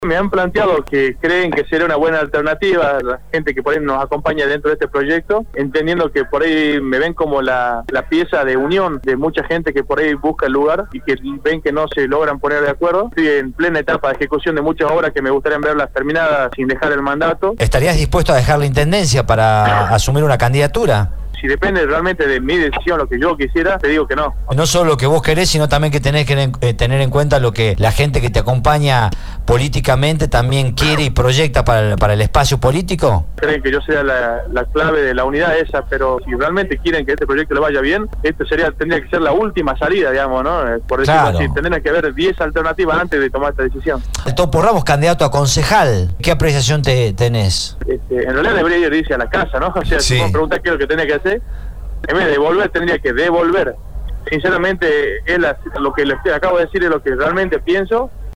Me han planteado que creen que sería una buena alternativa a la gente que por ahí nos acompaña dentro de este proyecto, entendiendo que por ahí me ven como la pieza de unión de mucha gente que por ahí busca el lugar y que ven que no se logran poner de acuerdo. Estoy en plena etapa de ejecución de muchas obras que me gustaría verlas terminadas sin dejar el mandato. ¿Estarías dispuesto a dejar la intendencia para asumir una candidatura? Si depende realmente de mi decisión, lo que yo quisiera, te digo que no. No solo lo que vos querés, sino también que tenés que tener en cuenta lo que la gente que te acompaña políticamente también quiere y proyecta para el espacio político. Creen que yo sea la clave de la unidad esa, pero si realmente quieren que este proyecto le vaya bien, tendría que ser la última salida, digamos, ¿no? Por decirlo Claro. así, tendrían que haber 10 alternativas antes de tomar esta decisión. El Topo Ramos, candidato a concejal, ¿qué apreciación tenés? En realidad debería irse a la casa, ¿no? O sea, Sí. si me preguntas qué es lo que tenía que hacer, en vez de devolver, tendría que devolver. Sinceramente, lo que les acabo de decir es lo que realmente pienso.